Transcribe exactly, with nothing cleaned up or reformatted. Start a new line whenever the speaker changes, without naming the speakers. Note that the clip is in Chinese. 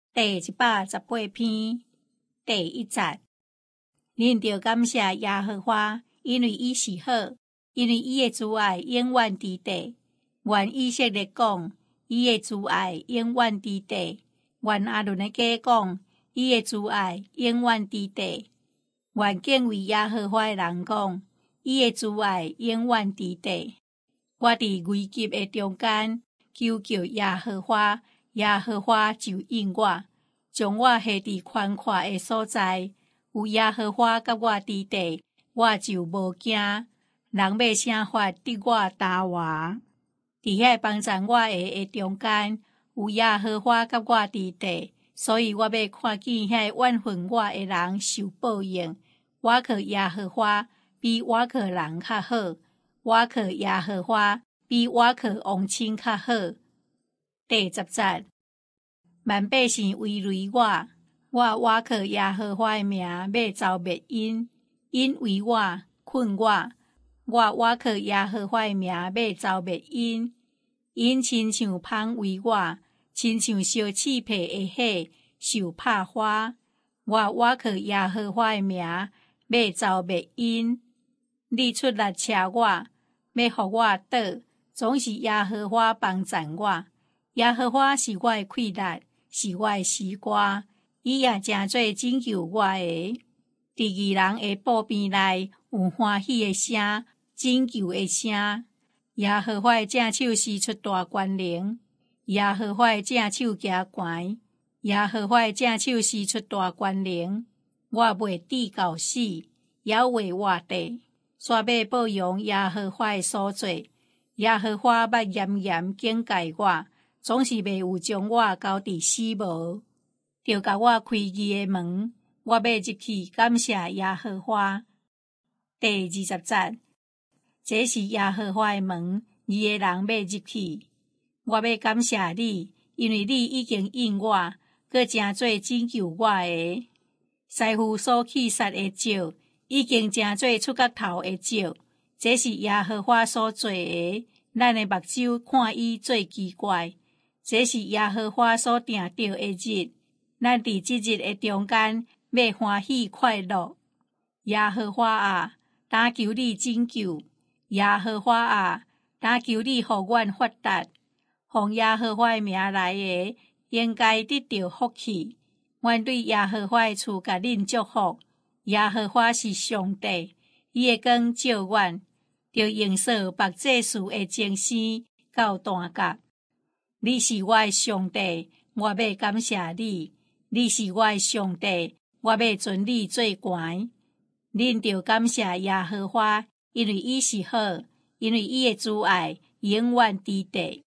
第一百十八篇第一节，恁着感谢耶和华，因为伊是好，因为伊的慈爱永远伫地。愿以色列讲，伊的慈爱永远伫地；愿阿伦的家讲，伊的慈爱永远伫地；愿敬畏耶和华的人讲，伊的慈爱永远伫地。我伫危急的中间求救耶和华，耶和华就应我，将我下伫宽阔的所在。有耶和华甲我伫地，我就无惊。人要啥法敌我打我？伫遐帮助我的的中间，有耶和华甲我伫地，所以我要看见遐怨恨我的人受报应。我靠耶和华比我靠人较好，我靠耶和华比我靠王亲较好。第十节，万百姓围围我，我我靠耶和华的名要遭灭因，因围我困我，我我靠耶和华的名要遭灭因，因亲像芳围我，亲像烧刺皮的火受拍花，我我靠耶和华的名要遭灭因。你出力车我，要互我倒，总是耶和华帮助我。耶和华是我的气力，是我的诗歌，伊也诚做拯救我的。伫义人的布边内有欢喜的声，拯救的声。耶和华的正手施出大权能，耶和华的正手行悬，耶和华的正手施出大权能。我袂抵到死，也袂活地。煞要报扬耶和华的所做，耶和华捌严严警戒我，总是袂有将我交伫死无。着甲我开义的门，我要入去感谢耶和华。第二十节，这是耶和华的门，义的人要入去。我要感谢你，因为你已经应我，佮诚做拯救我的。师傅所去杀的石，已经诚做出角头的石，这是耶和华所做的，咱的目睭看伊最奇怪。这是耶和华所定定的日，咱伫即日的中间要欢喜快乐。耶和华啊，但求你拯救；耶和华啊，但求你互阮发达。奉耶和华的名来的，应该得到福气。阮对耶和华的厝甲恁祝福。耶和华是上帝，伊的光照阮，着用扫目祭司的精星到单角。你是我的上帝，我要感谢你；你是我的上帝，我要尊你最悬。恁着感谢耶和华，因为伊是好，因为伊的慈爱永远伫地。